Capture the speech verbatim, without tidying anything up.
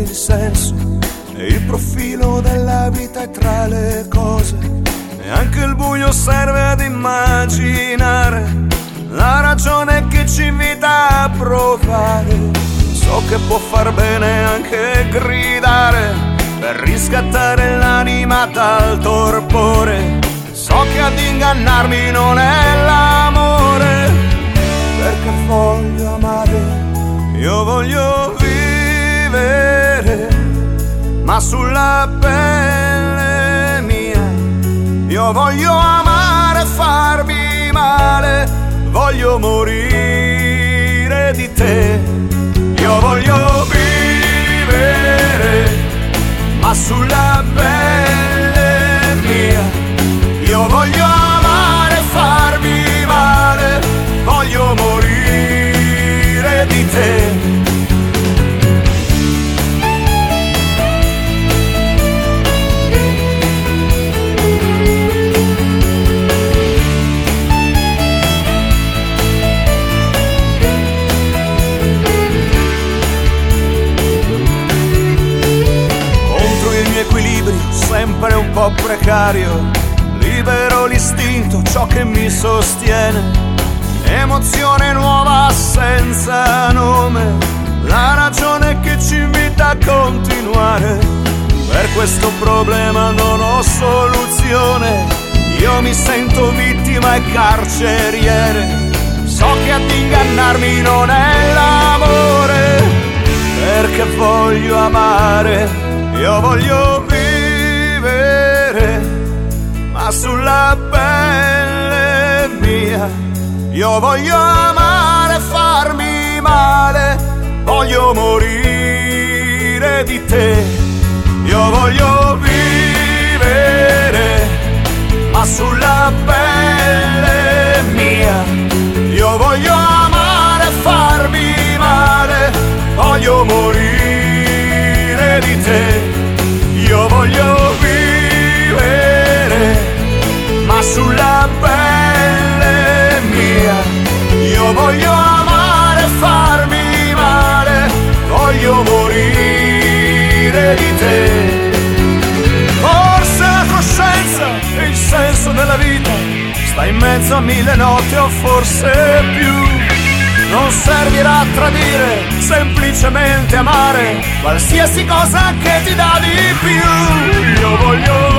il senso e il profilo della vita è tra le cose, e anche il buio serve ad immaginare la ragione che ci invita a provare. So che può far bene anche gridare per riscattare l'anima dal torpore. So che ad ingannarmi non è l'amore, perché voglio amare, io voglio vivere, ma sulla pelle mia. Io voglio amare e farmi male, voglio morire di te. Io voglio vivere, ma sulla pelle mia. Io voglio amare e farmi male, voglio morire di te. Sempre un po' precario, libero l'istinto, ciò che mi sostiene, emozione nuova senza nome, la ragione che ci invita a continuare. Per questo problema non ho soluzione, io mi sento vittima e carceriere. So che ad ingannarmi non è l'amore, perché voglio amare, io voglio vivere, ma sulla pelle mia. Io voglio amare e farmi male, voglio morire di te. Io voglio vivere, ma sulla pelle mia. Io voglio amare e farmi male, voglio morire di te. Io voglio vivere, ma sulla pelle mia. Io voglio amare e farmi male, voglio morire di te. Forse la coscienza e il senso della vita sta in mezzo a mille notti o forse più. Non servirà a tradire, semplicemente amare qualsiasi cosa che ti dà di più. Io voglio